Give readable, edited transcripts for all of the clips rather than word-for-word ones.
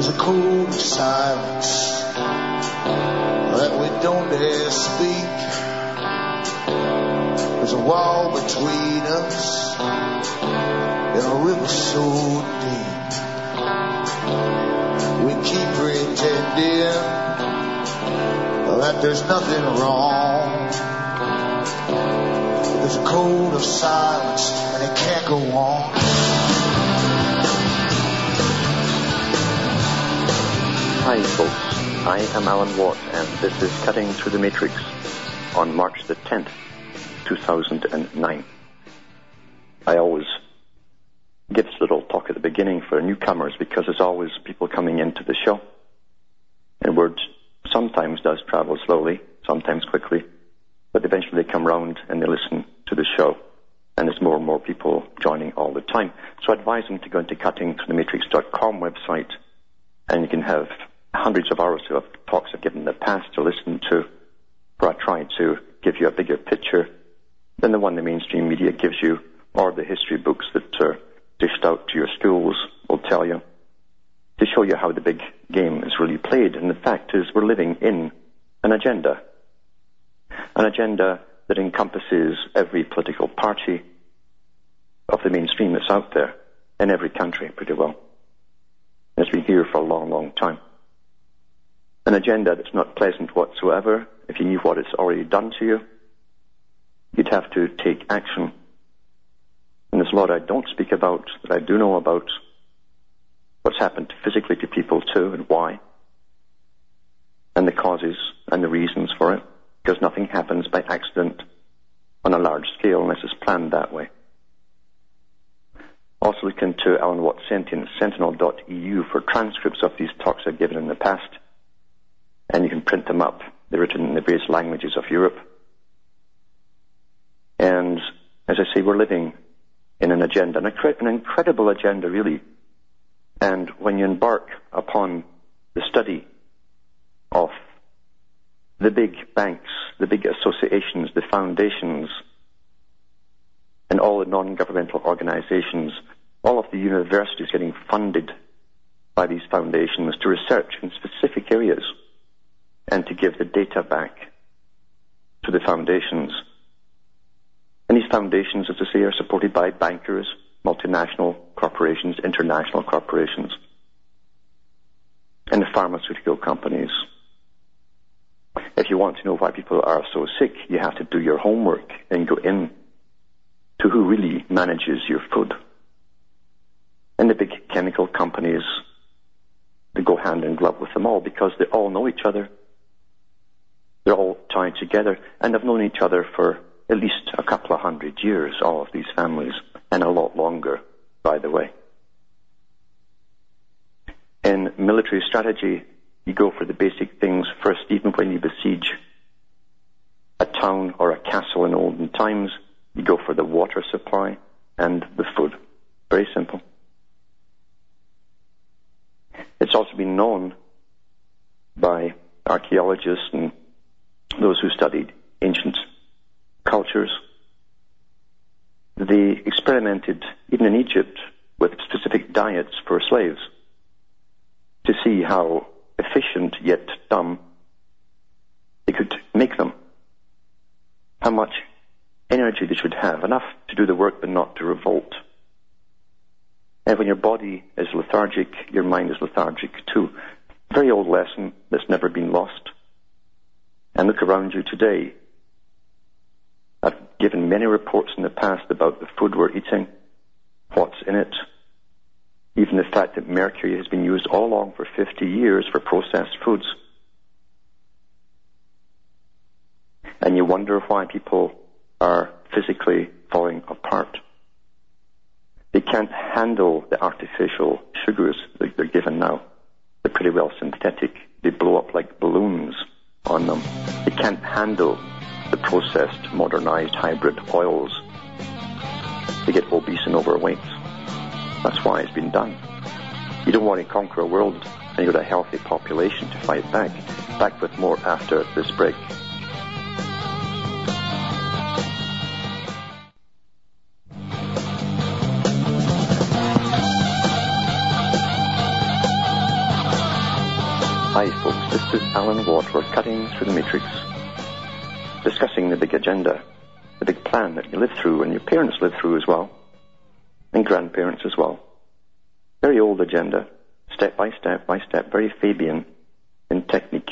There's a code of silence that we don't dare speak. There's a wall between us and a river so deep. We keep pretending that there's nothing wrong. There's a code of silence and it can't go on. Hi folks, I am Alan Watt and this is Cutting Through the Matrix on March the 10th, 2009. I always give this little talk at the beginning for newcomers because there's always people coming into the show. And word sometimes does travel slowly, sometimes quickly, but eventually they come round and they listen to the show. And there's more and more people joining all the time. So I advise them to go into cuttingthroughthematrix.com website and you can have hundreds of hours of talks I've given in the past to listen to, where I try to give you a bigger picture than the one the mainstream media gives you, or the history books that are dished out to your schools will tell you, to show you how the big game is really played. And the fact is we're living in an agenda that encompasses every political party of the mainstream that's out there in every country pretty well. It's been here for a long, long time. An agenda that's not pleasant whatsoever. If you knew what it's already done to you, you'd have to take action. And there's a lot I don't speak about that I do know about. What's happened physically to people too, and why. And the causes and the reasons for it. Because nothing happens by accident on a large scale unless it's planned that way. Also look into Alan Watt Sentient, sentinel.eu for transcripts of these talks I've given in the past. And you can print them up. They're written in the various languages of Europe. And as I say, we're living in an agenda, an incredible agenda really. And when you embark upon the study of the big banks, the big associations, the foundations, and all the non-governmental organizations, all of the universities getting funded by these foundations to research in specific areas and to give the data back to the foundations. And these foundations, as I say, are supported by bankers, multinational corporations, international corporations, and the pharmaceutical companies. If you want to know why people are so sick, you have to do your homework and go in to who really manages your food. And the big chemical companies, they go hand in glove with them all because they all know each other. They're all tied together and have known each other for at least a couple of 100 years, all of these families, and a lot longer, by the way. In military strategy, you go for the basic things first, even when you besiege a town or a castle in olden times. You go for the water supply and the food. Very simple. It's also been known by archaeologists and those who studied ancient cultures. They experimented, even in Egypt, with specific diets for slaves to see how efficient yet dumb they could make them. How much energy they should have, enough to do the work but not to revolt. And when your body is lethargic, your mind is lethargic too. Very old lesson that's never been lost. And look around you today. I've given many reports in the past about the food we're eating, what's in it, even the fact that mercury has been used all along for 50 years for processed foods. And you wonder why people are physically falling apart. They can't handle the artificial sugars that they're given now. They're pretty well synthetic. They blow up like balloons on them. They can't handle the processed, modernized hybrid oils. They get obese and overweight. That's why it's been done. You don't want to conquer a world and you've got a healthy population to fight back. Back with more after this break. This is Alan Watt. We're cutting through the matrix, discussing the big agenda, the big plan that you live through and your parents lived through as well, and grandparents as well. Very old agenda, step by step by step, very Fabian in technique.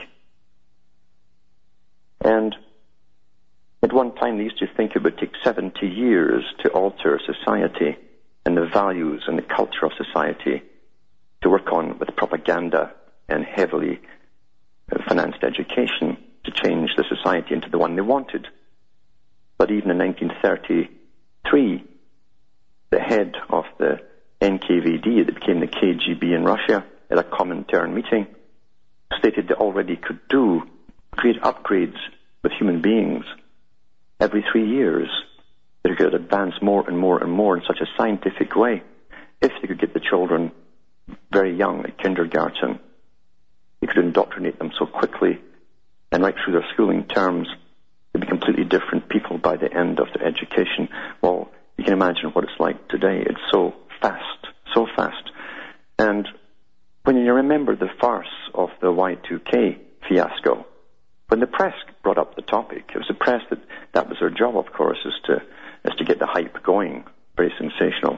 And at one time they used to think it would take 70 years to alter society and the values and the culture of society to work on with propaganda and heavily financed education to change the society into the one they wanted. But even in 1933, the head of the NKVD, that became the KGB in Russia, at a Comintern meeting, stated they already could do great upgrades with human beings every 3 years. They could advance more and more and more in such a scientific way if they could get the children very young at kindergarten. You could indoctrinate them so quickly, and right through their schooling terms, they'd be completely different people by the end of their education. Well, you can imagine what it's like today. It's so fast, so fast. And when you remember the farce of the Y2K fiasco, when the press brought up the topic, it was the press that was their job, of course, is to get the hype going. Very sensational.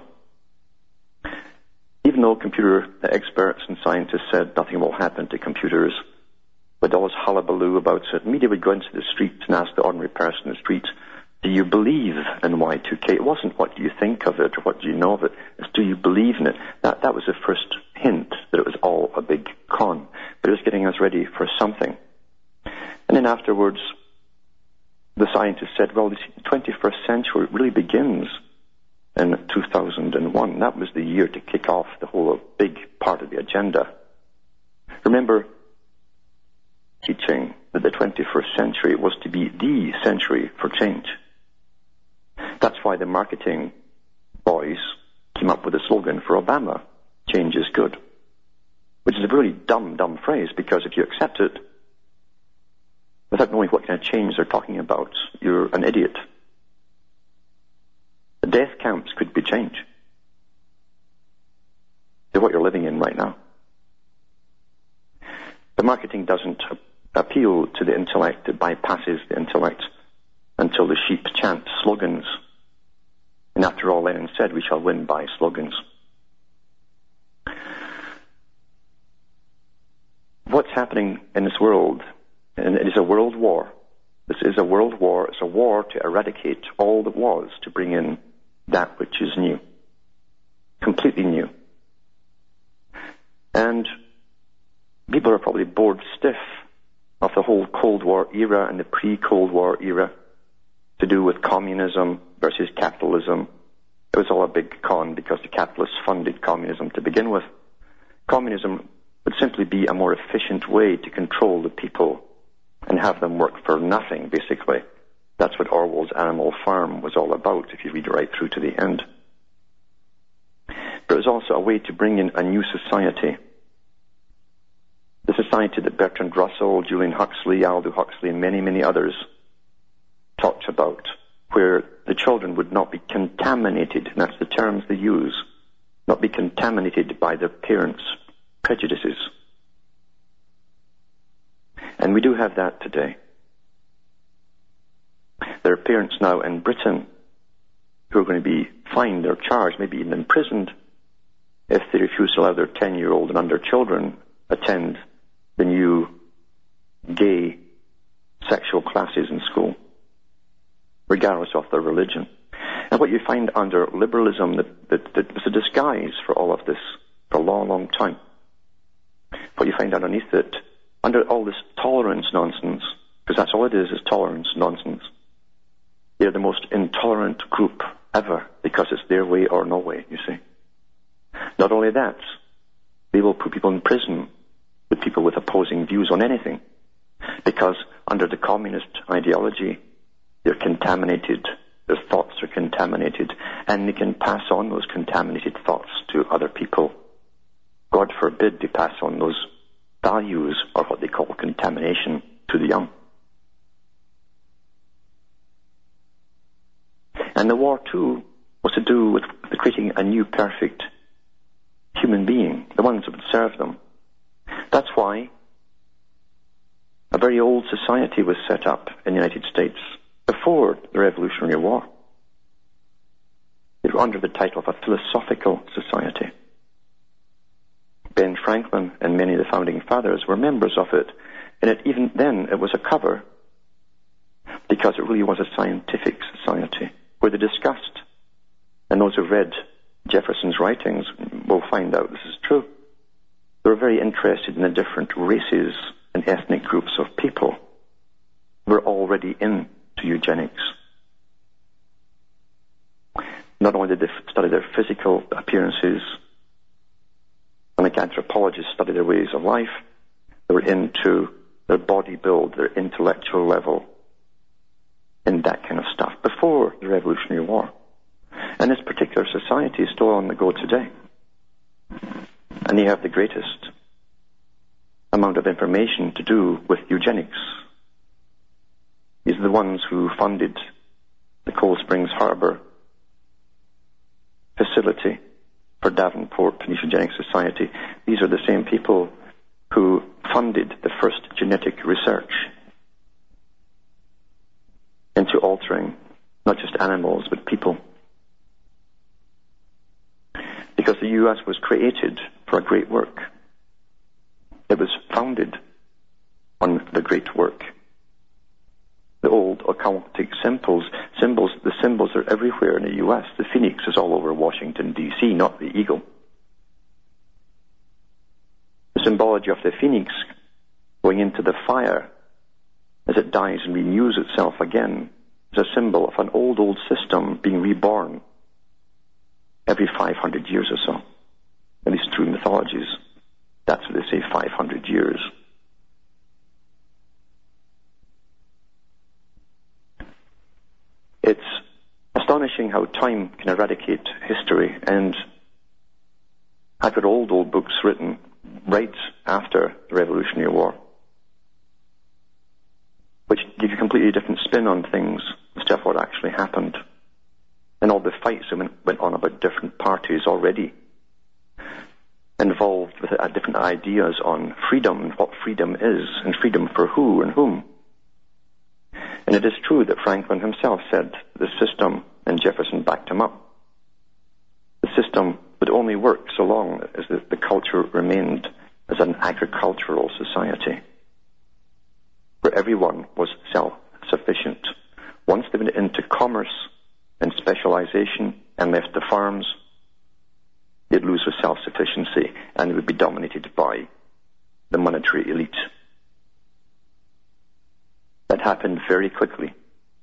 Even though computer experts and scientists said nothing will happen to computers, with all this hullabaloo about it, media would go into the streets and ask the ordinary person in the streets, do you believe in Y2K? It wasn't what do you think of it or what do you know of it, it's do you believe in it? That was the first hint that it was all a big con, but it was getting us ready for something. And then afterwards, the scientists said, well, the 21st century really begins in 2001. That was the year to kick off the whole big part of the agenda. Remember teaching that the 21st century was to be the century for change. That's why the marketing boys came up with a slogan for Obama, change is good, which is a really dumb phrase, because if you accept it without knowing what kind of change they're talking about, you're an idiot. The death camps could be change. They're what you're living in right now. The marketing doesn't appeal to the intellect. It bypasses the intellect until the sheep chant slogans. And after all, Lenin said, we shall win by slogans. What's happening in this world, and it is a world war. This is a world war. It's a war to eradicate all that was, to bring in that which is new. Completely new. And people are probably bored stiff of the whole Cold War era and the pre-Cold War era to do with communism versus capitalism. It was all a big con because the capitalists funded communism to begin with. Communism would simply be a more efficient way to control the people and have them work for nothing, basically. That's what Orwell's Animal Farm was all about, if you read right through to the end. But it was also a way to bring in a new society. The society that Bertrand Russell, Julian Huxley, Aldous Huxley, and many, many others talked about, where the children would not be contaminated, and that's the terms they use, not be contaminated by their parents' prejudices. And we do have that today. There are parents now in Britain who are going to be fined or charged, maybe even imprisoned, if they refuse to allow their 10-year-old and under children attend the new gay sexual classes in school, regardless of their religion. And what you find under liberalism, that was a disguise for all of this for a long, long time. What you find underneath it, under all this tolerance nonsense, because that's all it is tolerance nonsense. They're the most intolerant group ever, because it's their way or no way, you see. Not only that, they will put people in prison with people with opposing views on anything, because under the communist ideology, they're contaminated, their thoughts are contaminated, and they can pass on those contaminated thoughts to other people. God forbid they pass on those values, or what they call contamination, to the young. And the war, too, was to do with creating a new perfect human being, the ones that would serve them. That's why A very old society was set up in the United States before the Revolutionary War. It was under the title of a philosophical society. Ben Franklin and many of the founding fathers were members of it, and even then it was a cover, because it really was a scientific society where they discussed, and those who've read Jefferson's writings will find out this is true. They were very interested in the different races and ethnic groups of people who were already into eugenics. Not only did they study their physical appearances, and like anthropologists study their ways of life, they were into their body build, their intellectual level, and that kind of stuff before the Revolutionary War. And this particular society is still on the go today. And they have the greatest amount of information to do with eugenics. These are the ones who funded the Cold Springs Harbor facility for Davenport Peninsula Eugenics Society. These are the same people who funded the first genetic research into altering not just animals but people. Because the U.S. was created for a great work. It was founded on the great work. The old occultic symbols are everywhere in the U.S. The phoenix is all over Washington, D.C., not the eagle. The symbology of the phoenix going into the fire as it dies and renews itself again is a symbol of an old system being reborn every 500 years or so. At least through mythologies. That's what they say, 500 years. It's astonishing how time can eradicate history, and I've got old books written right after the Revolutionary War, which give you a completely different spin on things, stuff what actually happened, and all the fights that went on about different parties already involved with different ideas on freedom and what freedom is, and freedom for who and whom. And it is true that Franklin himself said the system, and Jefferson backed him up, the system would only work so long as the culture remained as an agricultural society, where everyone was self-sufficient. Once they went into commerce and specialization and left the farms, they'd lose their self-sufficiency and they would be dominated by the monetary elite. That happened very quickly.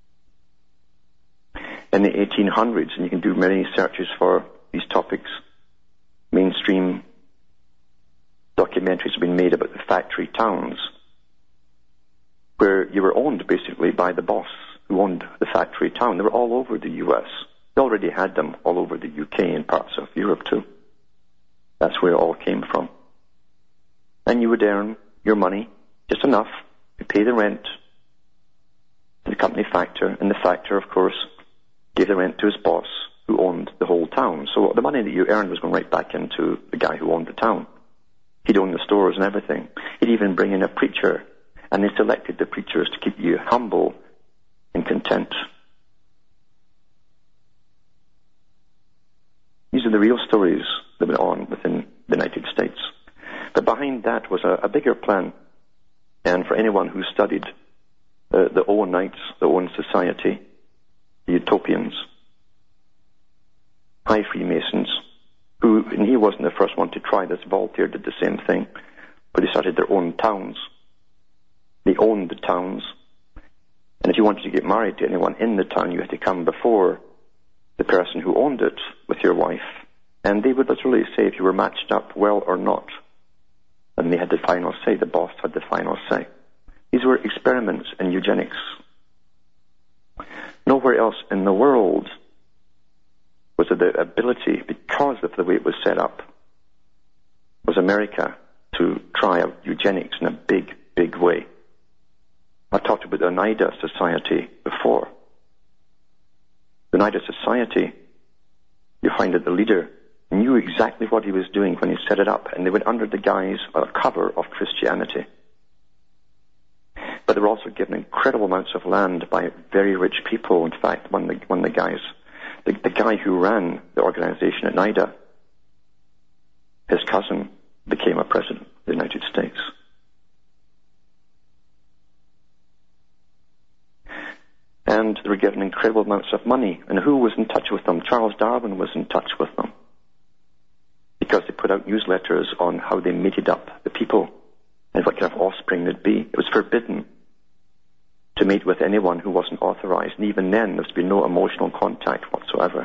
In the 1800s, and you can do many searches for these topics, mainstream documentaries have been made about the factory towns, where you were owned basically by the boss who owned the factory town. They were all over the US. They already had them all over the UK and parts of Europe too. That's where it all came from. And you would earn your money, just enough to pay the rent to the company factor, and the factor, of course, gave the rent to his boss, who owned the whole town. So the money that you earned was going right back into the guy who owned the town. He'd own the stores and everything. He'd even bring in a preacher, and they selected the preachers to keep you humble and content. These are the real stories that went on within the United States. But behind that was a bigger plan, and for anyone who studied the Owenites, the Owen Society, the Utopians, high Freemasons, and he wasn't the first one to try this. Voltaire did the same thing, but they started their own towns. They owned the towns, and if you wanted to get married to anyone in the town, you had to come before the person who owned it with your wife, and they would literally say if you were matched up well or not, and they had the final say. The boss had the final say. These were experiments in eugenics. Nowhere else in the world was there the ability, because of the way it was set up, was America to try out eugenics in a big, big way. I talked about the Oneida Society before. The Oneida Society, you find that the leader knew exactly what he was doing when he set it up, and they went under the guise or cover of Christianity. But they were also given incredible amounts of land by very rich people. In fact, one of the guys, the guy who ran the organization at NIDA, his cousin became a president of the United States. And they were given incredible amounts of money. And who was in touch with them? Charles Darwin was in touch with them, because they put out newsletters on how they mated up the people and what kind of offspring they'd be. It was forbidden to mate with anyone who wasn't authorized, and even then there was to be no emotional contact whatsoever.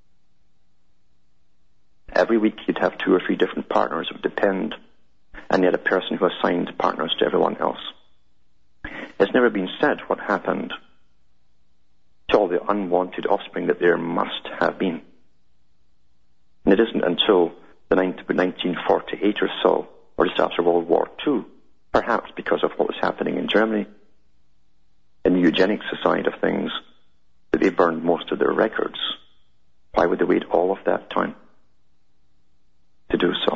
Every week you'd have 2 or 3 different partners. It would depend, and you had a person who assigned partners to everyone else. It's never been said what happened to all the unwanted offspring that there must have been. And it isn't until the 1948 or so, or just after World War II, perhaps because of what was happening in Germany, in the eugenics side of things, that they burned most of their records. Why would they wait all of that time to do so?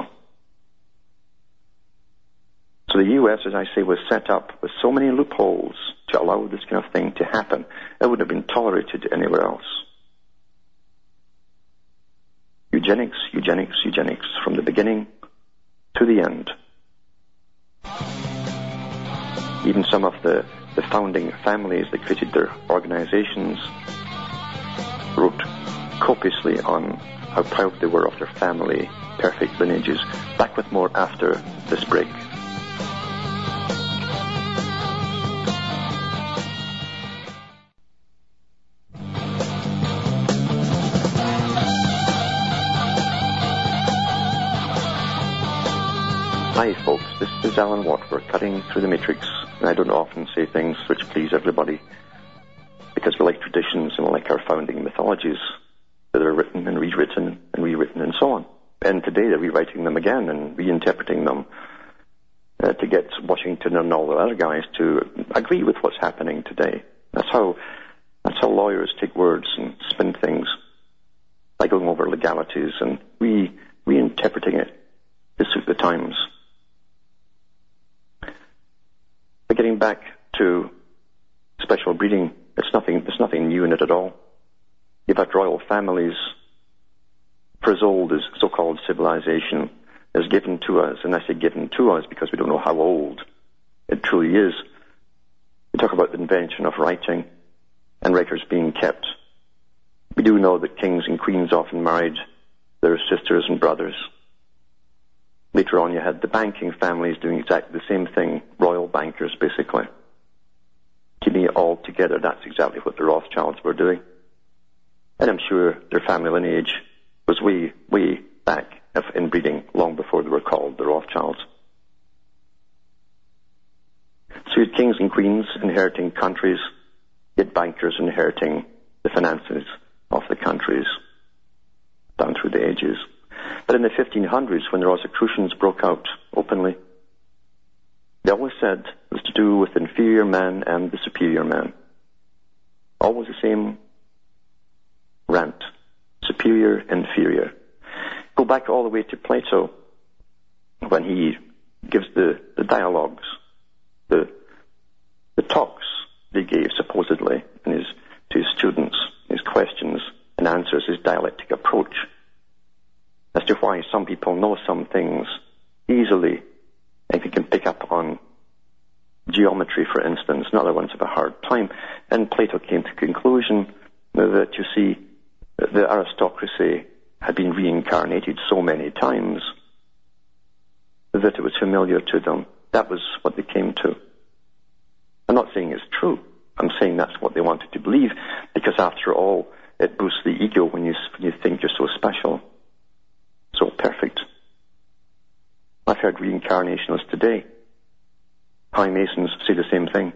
So the U.S., as I say, was set up with so many loopholes to allow this kind of thing to happen. It wouldn't have been tolerated anywhere else. Eugenics, eugenics, eugenics, from the beginning to the end. Even some of the founding families that created their organizations wrote copiously on how proud they were of their family, perfect lineages. Back with more after this break. Hi folks, this is Alan Watt. We're cutting through the matrix, and I don't often say things which please everybody, because we like traditions and we like our founding mythologies that are written and rewritten and so on. And today they're rewriting them again and reinterpreting them to get Washington and all the other guys to agree with what's happening today. That's how lawyers take words and spin things by going over legalities and reinterpreting it to suit the times. But getting back to special breeding, there's nothing new in it at all. You've had royal families for as old as so-called civilization is given to us, and I say given to us because we don't know how old it truly is. We talk about the invention of writing and records being kept. We do know that kings and queens often married their sisters and brothers. Later on, you had the banking families doing exactly the same thing, royal bankers, basically. Keeping it all together, that's exactly what the Rothschilds were doing. And I'm sure their family lineage was way, way back in breeding, long before they were called the Rothschilds. So you had kings and queens inheriting countries, you had bankers inheriting the finances of the countries down through the ages. But in the 1500s, when the Rosicrucians broke out openly, they always said it was to do with the inferior man and the superior man. Always the same rant. Superior, inferior. Go back all the way to Plato, when he gives the dialogues, the talks they gave supposedly to his students, his questions and answers, his dialectic approach, as to why some people know some things easily and can pick up on geometry, for instance, and other ones have a hard time. And Plato came to the conclusion that, you see, the aristocracy had been reincarnated so many times that it was familiar to them. That was what they came to. I'm not saying it's true. I'm saying that's what they wanted to believe, because after all, it boosts the ego when you think you're so special, so perfect. I've heard reincarnationists today, High Masons, say the same thing.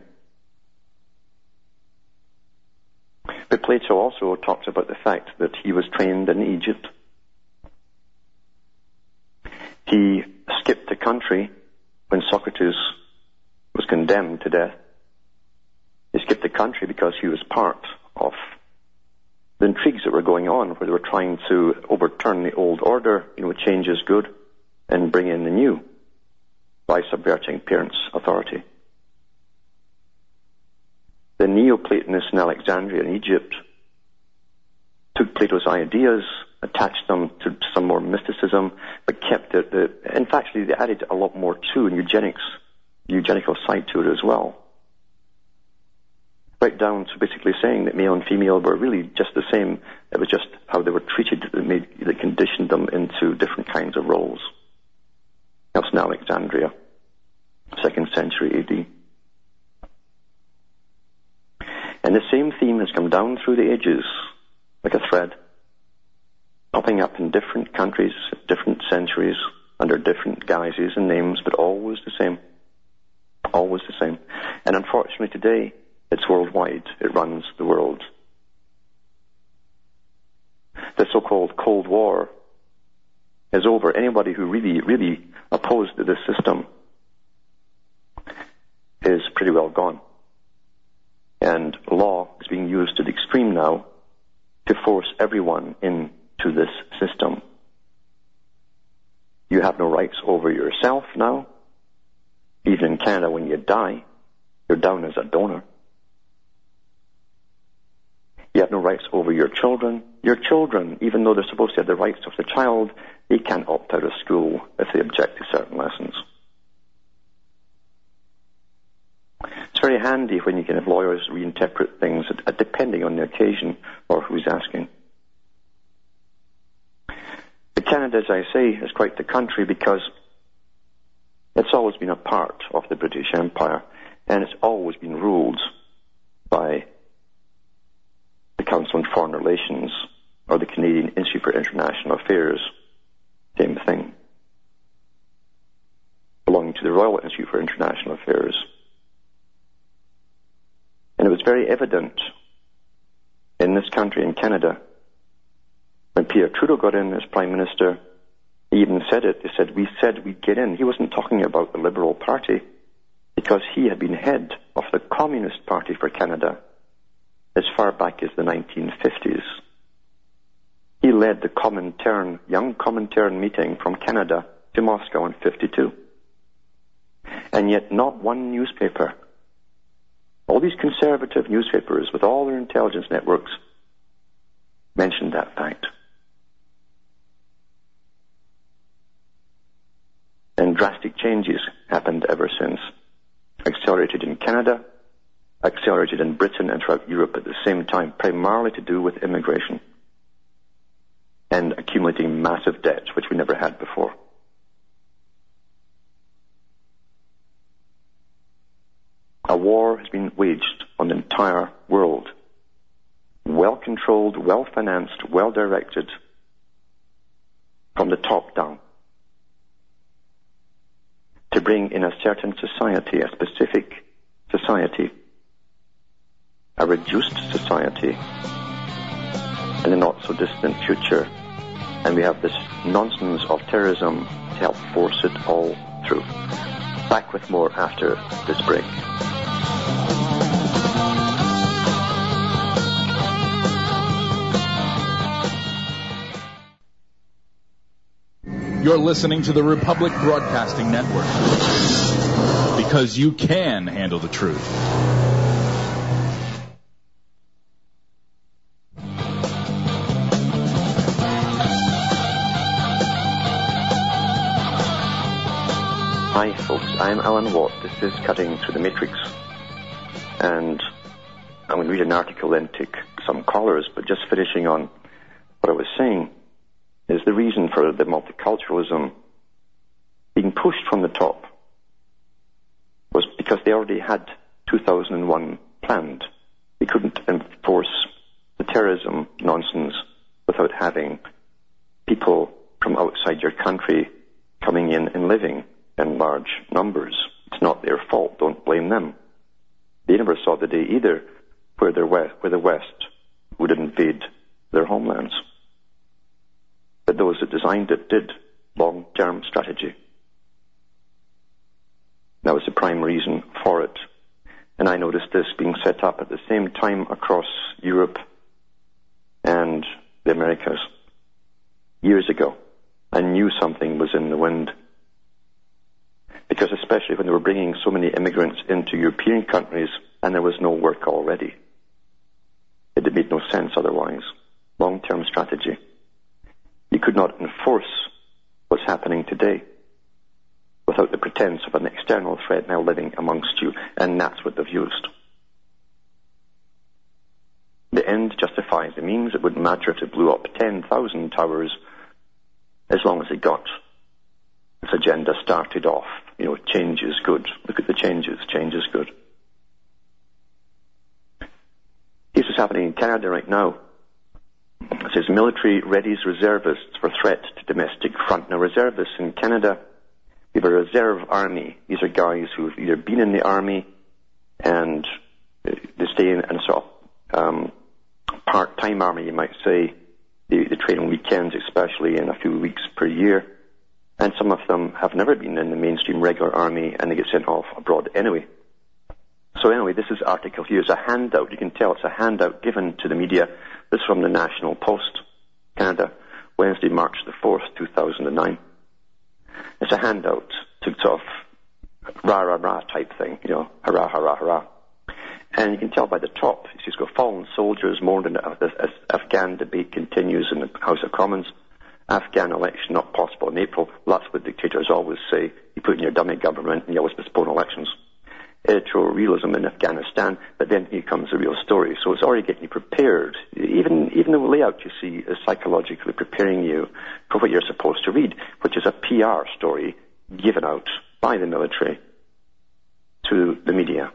But Plato also talks about the fact that he was trained in Egypt. He skipped the country when Socrates was condemned to death. He skipped the country because he was part of the intrigues that were going on, where they were trying to overturn the old order, change is good, and bring in the new by subverting parents' authority. The Neoplatonists in Alexandria in Egypt took Plato's ideas, attached them to some more mysticism, but kept it. In fact, they added a lot more too, and eugenical side to it as well. Right down to basically saying that male and female were really just the same. It was just how they were treated that conditioned them into different kinds of roles. That's in Alexandria, 2nd century AD. And the same theme has come down through the ages like a thread, popping up in different countries, different centuries, under different guises and names, but always the same. Always the same. And unfortunately today, it's worldwide. It runs the world. The so-called Cold War is over. Anybody who really opposed this system is pretty well gone. And law is being used to the extreme now to force everyone into this system. You have no rights over yourself now. Even in Canada, when you die, you're down as a donor. You have no rights over your children. Your children, even though they're supposed to have the rights of the child, they can't opt out of school if they object to certain lessons. It's very handy when you can have lawyers reinterpret things depending on the occasion or who's asking. But Canada, as I say, is quite the country because it's always been a part of the British Empire, and it's always been ruled by the Council on Foreign Relations or the Canadian Institute for International Affairs. Same thing. Belonging to the Royal Institute for International Affairs. And it was very evident in this country, in Canada, when Pierre Trudeau got in as Prime Minister. He even said it. He said, we said we'd get in. He wasn't talking about the Liberal Party because he had been head of the Communist Party for Canada as far back as the 1950s. He led the Young Comintern meeting from Canada to Moscow in 1952. And yet not one newspaper, all these conservative newspapers with all their intelligence networks, mentioned that fact. And drastic changes happened ever since. Accelerated in Canada, accelerated in Britain and throughout Europe at the same time, primarily to do with immigration and accumulating massive debt, which we never had before. A war has been waged on the entire world. Well controlled, well financed, well directed, from the top down, to bring in a certain society, a specific society, a reduced society in the not so distant future. And we have this nonsense of terrorism to help force it all through. Back with more after this break. You're listening to the Republic Broadcasting Network, because you can handle the truth. Hi folks, I'm Alan Watt. This is Cutting Through the Matrix. And I'm going to read an article, then take some callers, but just finishing on what I was saying is the reason for the multiculturalism being pushed from the top was because they already had 2001 planned. They couldn't enforce the terrorism nonsense without having people from outside your country coming in and living in large numbers. It's not their fault. Don't blame them. They never saw the day either where the West would invade their homelands. But those that designed it did. Long-term strategy. That was the prime reason for it. And I noticed this being set up at the same time across Europe and the Americas. Years ago, I knew something was in the wind. Because especially when they were bringing so many immigrants into European countries and there was no work already. It had made no sense otherwise. Long-term strategy. You could not enforce what's happening today without the pretense of an external threat now living amongst you, and that's what they've used. The end justifies the means. It wouldn't matter if it blew up 10,000 towers as long as it got this agenda started off. Change is good. Look at the changes. Change is good. Here's what's happening in Canada right now. It says military readies reservists for threat to domestic front. Now, reservists in Canada, we have a reserve army. These are guys who've either been in the army and they stay in a sort of part-time army, you might say. They train on weekends, especially, in a few weeks per year. And some of them have never been in the mainstream regular army, and they get sent off abroad anyway. So anyway, this is article here. It's a handout. You can tell it's a handout given to the media. This is from the National Post, Canada, Wednesday, March the 4th, 2009. It's a handout to sort of rah-rah-rah type thing, hurrah, hurrah, hurrah. And you can tell by the top, it's just got fallen soldiers mourned as Afghan debate continues in the House of Commons. Afghan election not possible in April. Well, that's what dictators always say. You put in your dummy government and you always postpone elections. Editorial realism in Afghanistan, but then here comes the real story. So it's already getting you prepared. Even the layout you see is psychologically preparing you for what you're supposed to read, which is a PR story given out by the military to the media.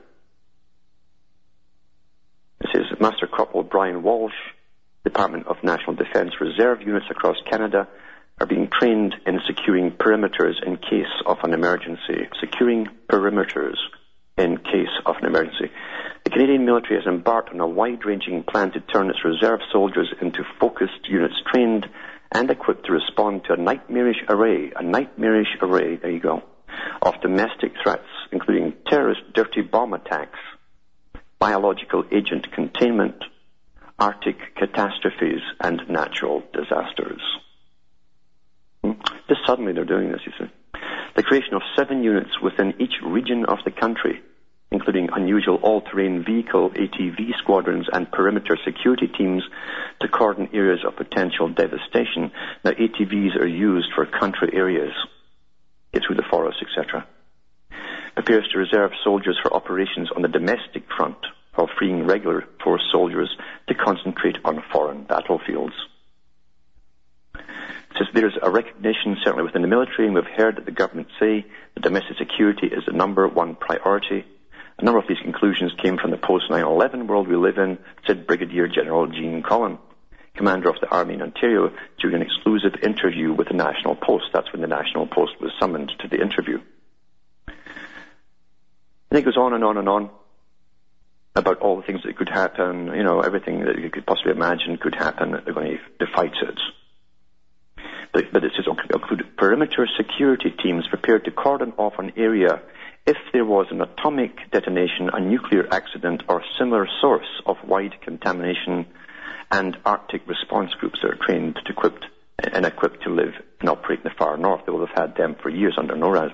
It says Master Corporal Brian Walsh, Department of National Defence Reserve units across Canada are being trained in securing perimeters in case of an emergency. Securing perimeters in case of an emergency. The Canadian military has embarked on a wide-ranging plan to turn its reserve soldiers into focused units trained and equipped to respond to a nightmarish array, there you go, of domestic threats, including terrorist dirty bomb attacks, biological agent containment, Arctic catastrophes, and natural disasters. Just suddenly they're doing this, you see. The creation of 7 units within each region of the country, including unusual all-terrain vehicle, ATV squadrons, and perimeter security teams to cordon areas of potential devastation. Now, ATVs are used for country areas, get through the forest, etc. Prepares to reserve soldiers for operations on the domestic front, while freeing regular force soldiers to concentrate on foreign battlefields. It says there's a recognition, certainly within the military, and we've heard that the government say that domestic security is the number one priority. A number of these conclusions came from the post-9/11 world we live in, said Brigadier General Gene Collin, commander of the Army in Ontario, during an exclusive interview with the National Post. That's when the National Post was summoned to the interview. And it goes on and on and on about all the things that could happen, everything that you could possibly imagine could happen. They're going to fight it. But it says include perimeter security teams prepared to cordon off an area if there was an atomic detonation, a nuclear accident, or similar source of wide contamination, and Arctic response groups that are trained, equipped to live and operate in the far north. They will have had them for years under NORAD.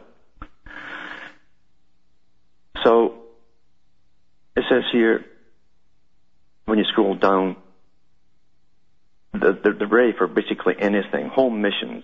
So it says here, when you scroll down, they're ready for basically anything, home missions,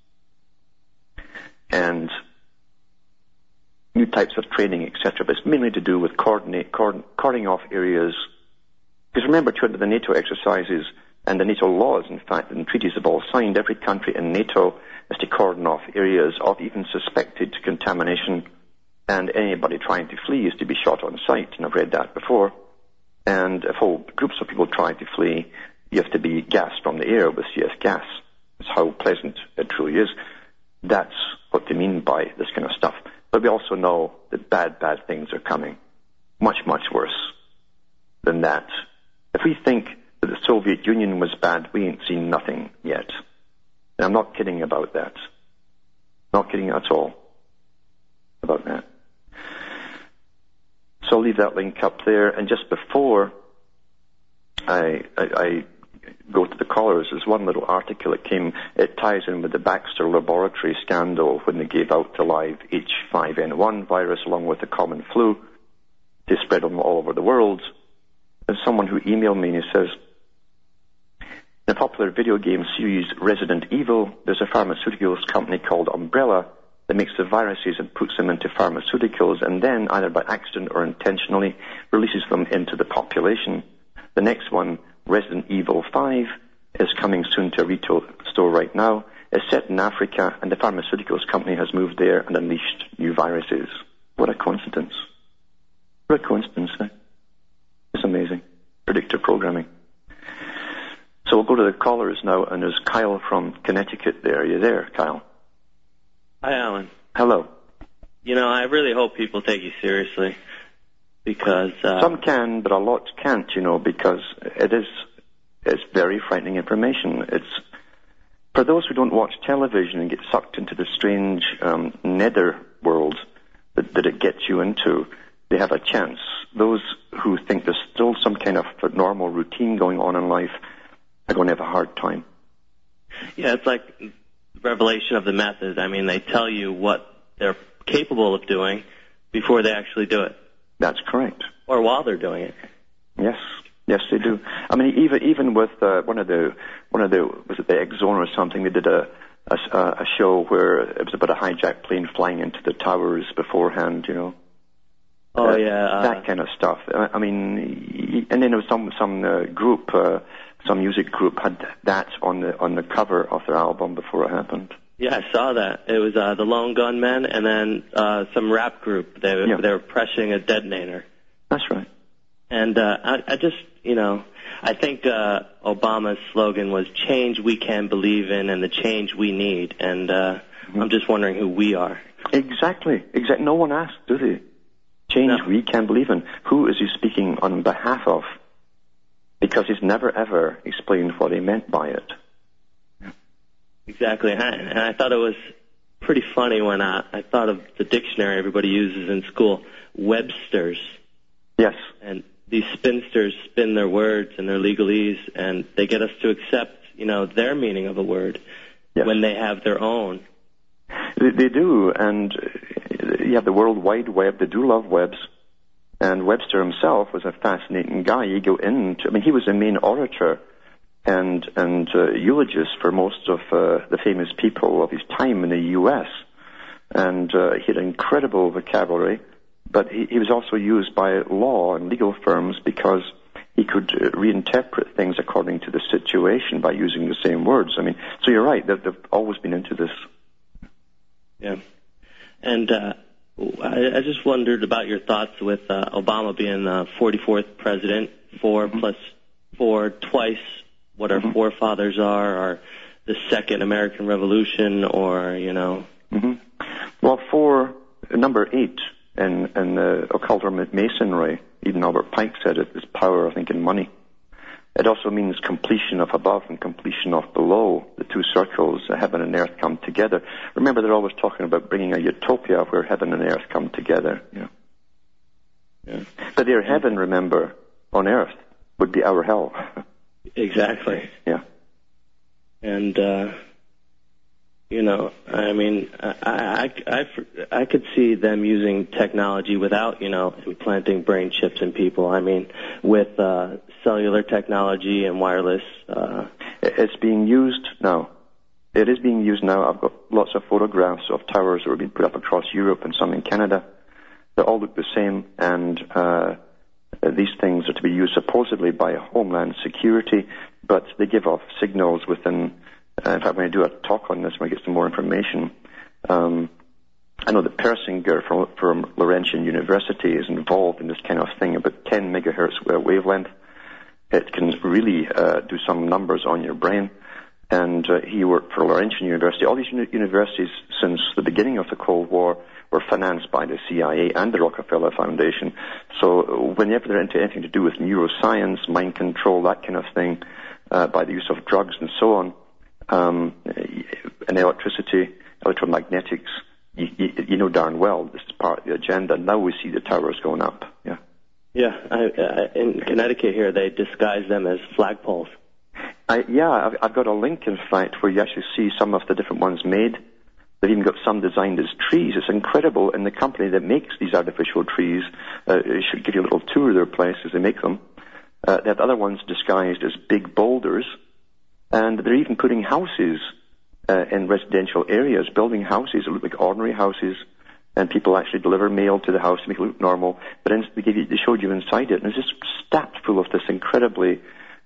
and new types of training, etc. But it's mainly to do with cording off areas. Because remember, too, under the NATO exercises and the NATO laws, in fact, and treaties have all signed, every country in NATO is to cordon off areas of even suspected contamination, and anybody trying to flee is to be shot on sight, and I've read that before. And if whole groups of people try to flee, you have to be gassed from the air with CS gas. That's how pleasant it truly is. That's what they mean by this kind of stuff. But we also know that bad things are coming. Much, much worse than that. If we think that the Soviet Union was bad, we ain't seen nothing yet. And I'm not kidding about that. Not kidding at all about that. So I'll leave that link up there. And just before I go to the callers, there's one little article that came. It ties in with the Baxter Laboratory scandal when they gave out the live H5N1 virus along with the common flu. to spread them all over the world. There's someone who emailed me and he says, in a popular video game series Resident Evil, there's a pharmaceuticals company called Umbrella that makes the viruses and puts them into pharmaceuticals and then, either by accident or intentionally, releases them into the population. The next one, Resident Evil 5, is coming soon to a retail store right now. It's set in Africa, and the pharmaceuticals company has moved there and unleashed new viruses. What a coincidence. What a coincidence, eh? It's amazing. Predictive programming. So we'll go to the callers now, and there's Kyle from Connecticut there. Are you there, Kyle? Hi, Alan. Hello. You know, I really hope people take you seriously, because... Some can, but a lot can't, you know, because it's very frightening information. It's, for those who don't watch television and get sucked into the strange nether world that it gets you into, they have a chance. Those who think there's still some kind of normal routine going on in life are going to have a hard time. Yeah, it's like the revelation of the method. I mean, they tell you what they're capable of doing before they actually do it. That's correct. Or while they're doing it. Yes. Yes, they do. I mean, even with one of the was it the X Zone or something? They did a show where it was about a hijacked plane flying into the towers beforehand. You know. Oh yeah. That kind of stuff. I mean, and then there was some group, some music group had that on the cover of their album before it happened. Yeah, I saw that. It was the Lone Gunmen, and then some rap group. They were pressing a detonator. That's right. And I just, you know, I think Obama's slogan was "Change we can believe in, and the change we need." And I'm just wondering who we are. Exactly. No one asked, do they? Change we can believe in. Who is he speaking on behalf of? Because he's never ever explained what he meant by it. Exactly. And I thought it was pretty funny when I thought of the dictionary everybody uses in school, Webster's. Yes. And these spinsters spin their words and their legalese, and they get us to accept, you know, their meaning of a word when they have their own. They do, and you have the World Wide Web. They do love webs. And Webster himself was a fascinating guy. You go into, I mean, he was the main orator and eulogist for most of the famous people of his time in the U.S. And he had an incredible vocabulary, but he was also used by law and legal firms because he could reinterpret things according to the situation by using the same words. I mean, so you're right, they've always been into this. Yeah. And I just wondered about your thoughts with Obama being the 44th president, 4 plus 4, twice what our forefathers are, or the Second American Revolution, or, you know. Well, 4, number 8 in the occult or Masonry, even Albert Pike said it, is power, I think, in money. It also means completion of above and completion of below, the two circles, heaven and earth come together. Remember, they're always talking about bringing a utopia where heaven and earth come together. Yeah. But their heaven, remember, on earth would be our hell. Exactly. Yeah. And, you know, I mean, I could see them using technology without, you know, implanting brain chips in people. I mean, with cellular technology and wireless. It's being used now. It is being used now. I've got lots of photographs of towers that were being put up across Europe and some in Canada. They all look the same, and these things are to be used supposedly by Homeland Security, but they give off signals within. In fact, when I do a talk on this, when I get some more information, I know that Persinger from Laurentian University is involved in this kind of thing, about 10 megahertz wavelength. It can really do some numbers on your brain. And he worked for Laurentian University. All these universities, since the beginning of the Cold War, were financed by the CIA and the Rockefeller Foundation. So whenever they're into anything to do with neuroscience, mind control, that kind of thing, by the use of drugs and so on, and electricity, electromagnetics, you know darn well this is part of the agenda. Now we see the towers going up. Yeah. Yeah, in Connecticut here, they disguise them as flagpoles. I've I've got a link, in fact, where you actually see some of the different ones made. They've even got some designed as trees. It's incredible. And the company that makes these artificial trees should give you a little tour of their place as they make them. They have other ones disguised as big boulders. And they're even putting houses in residential areas, building houses that look like ordinary houses. And people actually deliver mail to the house to make it look normal. But they showed you inside it. And it's just stacked full of this incredibly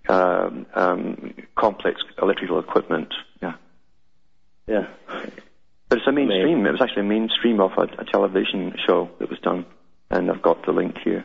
complex electrical equipment. Yeah. Yeah. But it's a mainstream. It was actually a mainstream of a television show that was done, and I've got the link here.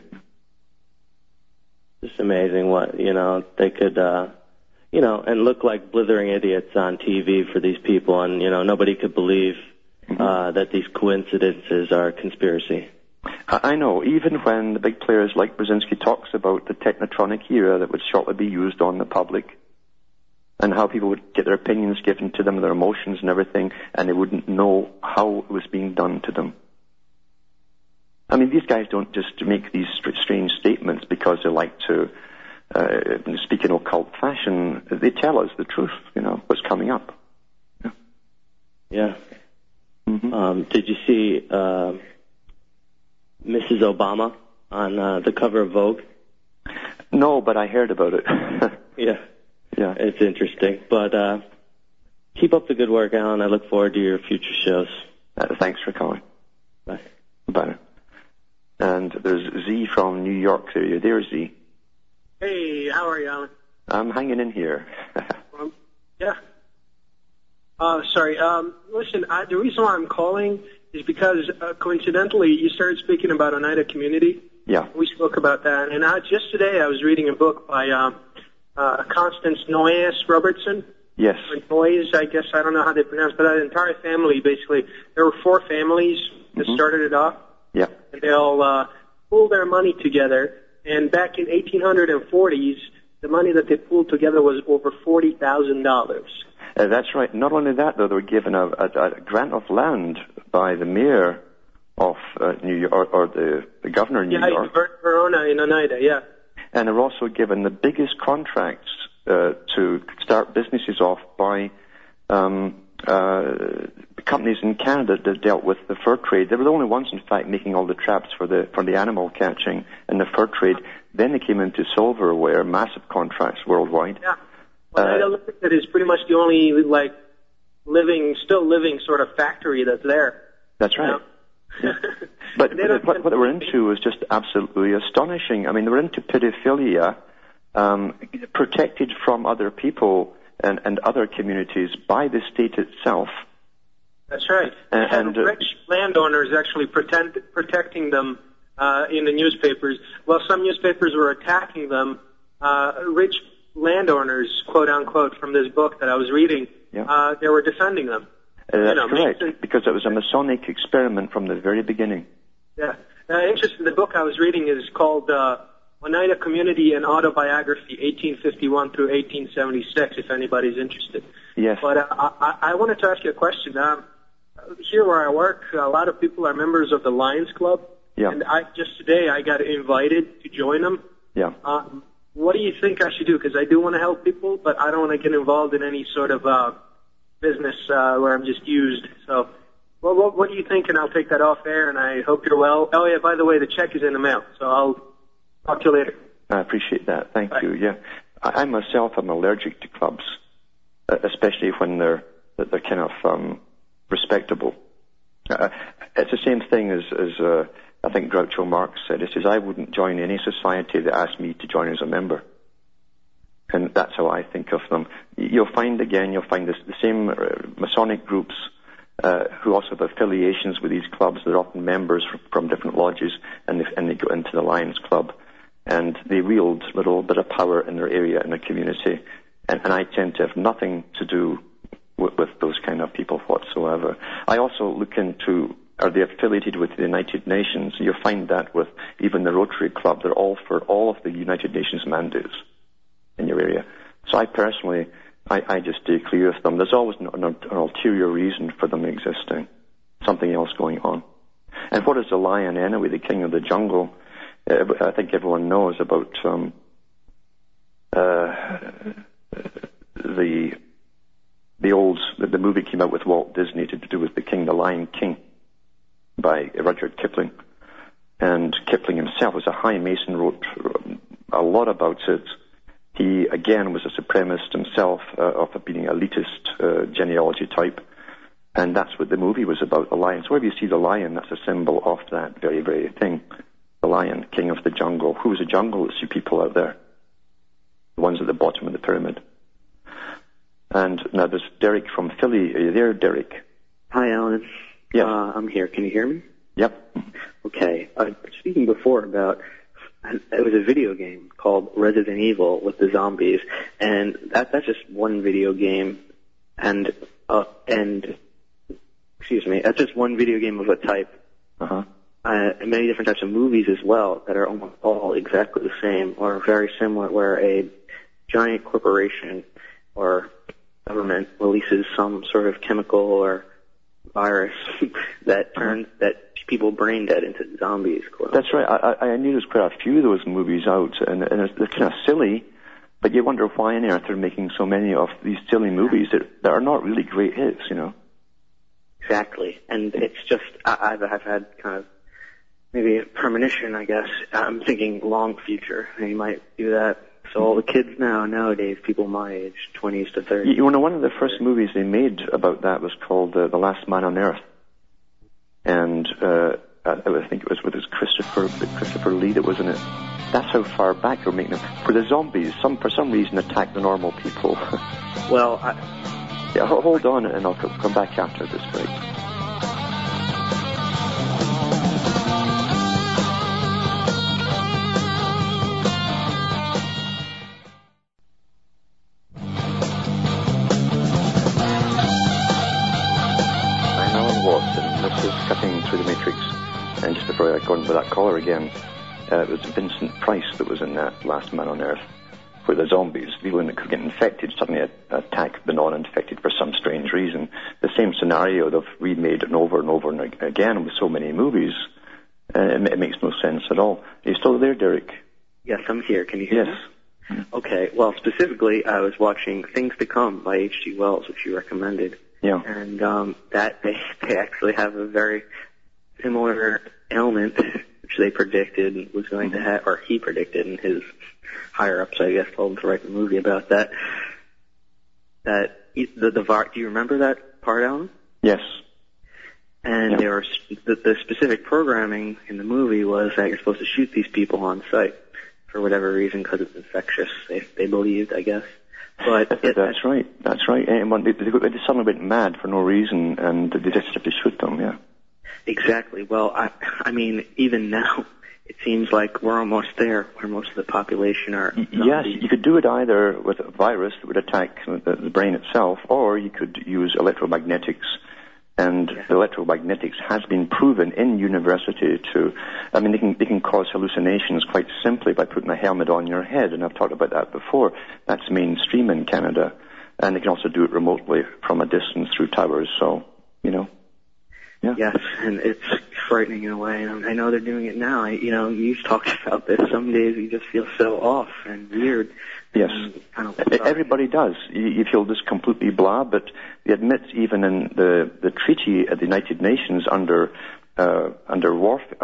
Just amazing what they could, and look like blithering idiots on TV for these people, and nobody could believe that these coincidences are a conspiracy. I know. Even when the big players like Brzezinski talks about the technotronic era that would shortly be used on the public, and how people would get their opinions given to them, their emotions and everything, and they wouldn't know how it was being done to them. I mean, these guys don't just make these strange statements because they like to speak in occult fashion. They tell us the truth, what's coming up. Yeah. Mm-hmm. Did you see Mrs. Obama on the cover of Vogue? No, but I heard about it. Yeah. Yeah, it's interesting. But keep up the good work, Alan. I look forward to your future shows. Thanks for calling. Bye. Bye. And there's Z from New York. Are you there, Z? Hey, how are you, Alan? I'm hanging in here. Yeah. Sorry. Listen, the reason why I'm calling is because coincidentally you started speaking about Oneida Community. Yeah. We spoke about that. And just today I was reading a book by Constance Noyes Robertson. Yes. Noyes, I guess, I don't know how they pronounce it, but that entire family, basically, there were 4 families that started it off. Yeah. And they all pooled their money together. And back in 1840s, the money that they pooled together was over $40,000. That's right. Not only that, though, they were given a grant of land by the mayor of New York, or the governor of New York. Yeah, Verona in Oneida, yeah. And they're also given the biggest contracts to start businesses off by companies in Canada that dealt with the fur trade. They were the only ones, in fact, making all the traps for the animal catching and the fur trade. Then they came into silverware, massive contracts worldwide. Yeah. Oneida Limited is pretty much the only still living sort of factory that's there. That's right. Yeah. But what they were into was just absolutely astonishing. I mean, they were into pedophilia, protected from other people and other communities by the state itself. That's right. And rich landowners actually protecting them in the newspapers. Well, some newspapers were attacking them. Rich landowners, quote unquote, from this book that I was reading, they were defending them. That's correct, because it was a Masonic experiment from the very beginning. Yeah. Interesting. The book I was reading is called Oneida Community and Autobiography, 1851 through 1876, if anybody's interested. Yes. But I wanted to ask you a question. Here where I work, a lot of people are members of the Lions Club. Yeah. And just today I got invited to join them. Yeah. What do you think I should do? Because I do want to help people, but I don't want to get involved in any sort of business where I'm just used. So what do you think? And I'll take that off air, and I hope you're well. Oh, yeah, by the way, the check is in the mail, so I'll talk to you later. I appreciate that. Thank you. Yeah. I myself am allergic to clubs, especially when they're kind of respectable. It's the same thing as I think Groucho Marx said. He says, I wouldn't join any society that asked me to join as a member. And that's how I think of them. You'll find the same Masonic groups who also have affiliations with these clubs. They're often members from different lodges, and they go into the Lions Club. And they wield a little bit of power in their area, in their community. And I tend to have nothing to do with those kind of people whatsoever. I also look into, are they affiliated with the United Nations? You'll find that with even the Rotary Club. They're all for all of the United Nations mandates in your area. So I personally, I just stay clear of them. There's always an ulterior reason for them existing, something else going on. And what is the lion anyway, the king of the jungle? I think everyone knows about the movie came out with Walt Disney to do with the Lion King by Rudyard Kipling. And Kipling himself was a high Mason, wrote a lot about it. He, again, was a supremacist himself, of being elitist genealogy type. And that's what the movie was about, the lion. So wherever you see the lion, that's a symbol of that very, very thing. The lion, king of the jungle. Who's the jungle? It's you people out there. The ones at the bottom of the pyramid. And now there's Derek from Philly. Are you there, Derek? Hi, Alan. Yes. I'm here. Can you hear me? Yep. Okay. I was speaking before about, it was a video game called Resident Evil with the zombies, and that's just one video game, and excuse me, that's just one video game of a type. And many different types of movies as well that are almost all exactly the same or very similar, where a giant corporation or government releases some sort of chemical or virus that turns people brain dead into zombies. That's right. I knew there's quite a few of those movies out, and they're kind of silly, but you wonder why on earth they're making so many of these silly movies that are not really great hits, you know. Exactly. And it's just, I've had kind of maybe a premonition, I guess. I'm thinking long future. And you might do that. So all the kids nowadays, people my age, 20s to 30s. You know, one of the first movies they made about that was called The Last Man on Earth. And I think it was with Christopher Lee that was in it. That's how far back they're making them. For the zombies, for some reason attack the normal people. Well, hold on, and I'll come back after this break. This is Cutting Through the Matrix. And just before I go on with that caller again, it was Vincent Price that was in that Last Man on Earth, where the zombies, people that could get infected, suddenly attack the non-infected for some strange reason. The same scenario they've remade and over and again with so many movies. It makes no sense at all. Are you still there, Derek? Yes, I'm here. Can you hear me? Yes. Okay. Well, specifically, I was watching Things to Come by H.G. Wells, which you recommended. Yeah. And that they actually have a very similar ailment, which they predicted was going to have, or he predicted, and his higher-ups, I guess, told him to write the movie about that. Do you remember that part, Alan? Yes. And they were, the specific programming in the movie was that you're supposed to shoot these people on sight for whatever reason, because it's infectious. They believed, I guess. But that's right. And they suddenly went mad for no reason, and they just had to shoot them. Yeah. Exactly. Well, I mean, even now, it seems like we're almost there, where most of the population are zombies. Yes, you could do it either with a virus that would attack the brain itself, or you could use electromagnetics. And the electromagnetics has been proven in university they can cause hallucinations quite simply by putting a helmet on your head, and I've talked about that before. That's mainstream in Canada. And they can also do it remotely from a distance through towers, so, you know. Yeah. Yes, and it's frightening in a way, and I know they're doing it now. You've talked about this. Some days you just feel so off and weird. Yes, everybody does. You feel just completely blah, but they admit even in the treaty at the United Nations under biowarfare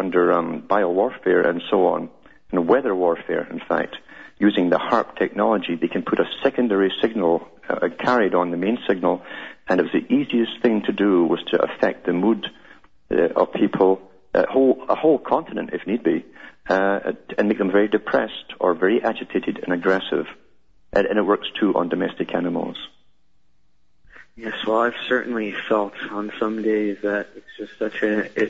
and so on, and weather warfare, in fact, using the HAARP technology, they can put a secondary signal carried on the main signal, and it was the easiest thing to do was to affect the mood of people, a whole continent if need be, and make them very depressed or very agitated and aggressive. And it works too on domestic animals. Yes, well, I've certainly felt on some days that it's just such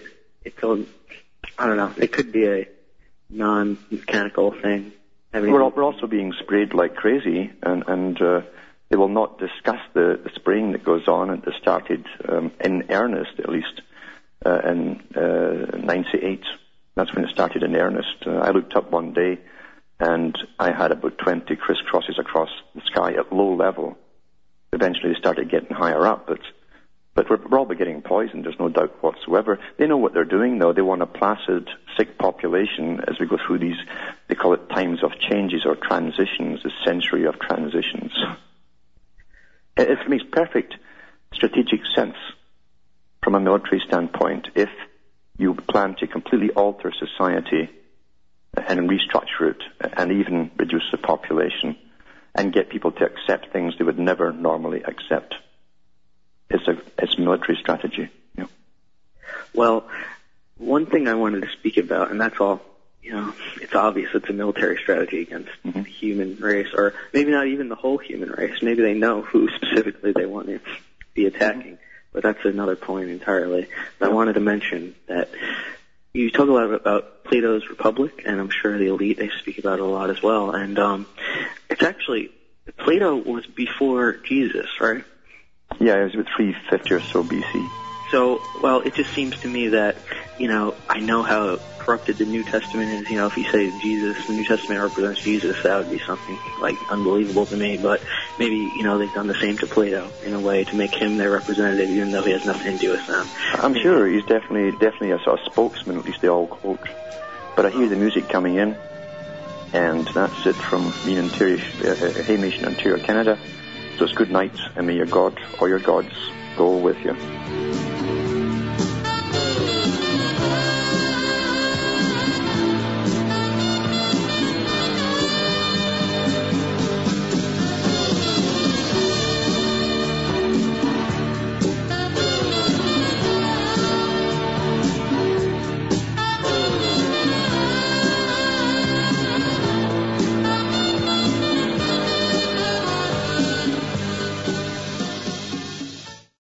I don't know, it could be a non-mechanical thing. We're also being sprayed like crazy, and they will not discuss the spraying that goes on. It started in earnest, at least, in 98. That's when it started in earnest. I looked up one day, and I had about 20 crisscrosses across the sky at low level. Eventually they started getting higher up, but we're all getting poisoned, there's no doubt whatsoever. They know what they're doing, though. They want a placid, sick population as we go through these, they call it times of changes or transitions, the century of transitions. It makes perfect strategic sense from a military standpoint if you plan to completely alter society and restructure it and even reduce the population and get people to accept things they would never normally accept. It's military strategy. Yeah. Well, one thing I wanted to speak about, and that's all, it's obvious it's a military strategy against the human race, or maybe not even the whole human race. Maybe they know who specifically they want to be attacking, but that's another point entirely. But I wanted to mention that you talk a lot about Plato's Republic, and I'm sure the elite, they speak about it a lot as well. And it's actually, Plato was before Jesus, right? Yeah, it was about 350 or so BC. So, well, it just seems to me that, I know how corrupted the New Testament is. If you say Jesus, the New Testament represents Jesus, that would be something, unbelievable to me. But maybe, they've done the same to Plato in a way to make him their representative, even though he has nothing to do with them. I'm sure he's definitely a sort of spokesman, at least they all quote. But I hear the music coming in, and that's it from me in Hamish in Ontario, Canada. So it's good night, and may your God or your gods go with you.